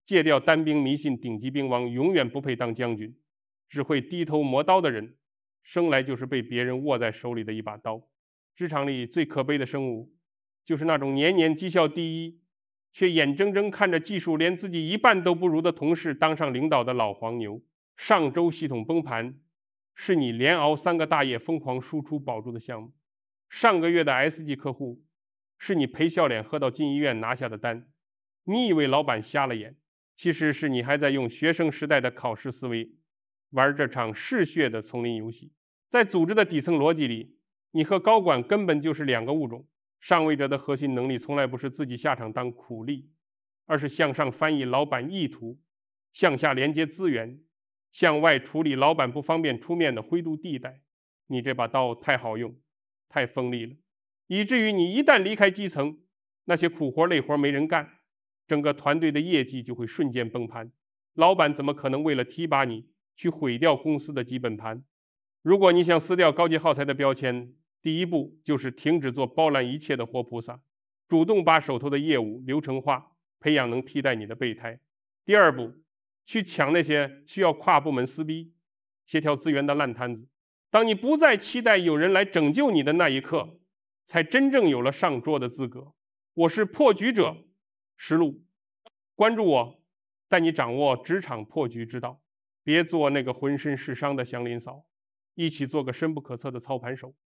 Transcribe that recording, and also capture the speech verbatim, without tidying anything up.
戒掉单兵迷信，顶级兵王永远不配当将军。只会低头磨刀的人，生来就是被别人握在手里的一把刀。职场里最可悲的生物，就是那种年年绩效第一，却眼睁睁看着技术连自己一半都不如的同事当上领导的老黄牛。上周系统崩盘，是你连熬三个大夜疯狂输出保住的项目。上个月的 S 级客户，是你陪笑脸喝到进医院拿下的单。你以为老板瞎了眼，其实是你还在用学生时代的考试思维玩这场嗜血的丛林游戏。在组织的底层逻辑里，你和高管根本就是两个物种。上位者的核心能力从来不是自己下场当苦力，而是向上翻译老板意图，向下连接资源，向外处理老板不方便出面的灰度地带。你这把刀太好用，太锋利了，以至于你一旦离开基层，那些苦活累活没人干，整个团队的业绩就会瞬间崩盘。老板怎么可能为了提拔你去毁掉公司的基本盘？如果你想撕掉高级耗材的标签，第一步就是停止做包揽一切的活菩萨，主动把手头的业务流程化，培养能替代你的备胎。第二步，去抢那些需要跨部门撕逼、协调资源的烂摊子。当你不再期待有人来拯救你的那一刻，才真正有了上桌的资格。我是破局者实录，关注我，带你掌握职场破局之道。别做那个浑身是伤的祥林嫂，一起做个深不可测的操盘手。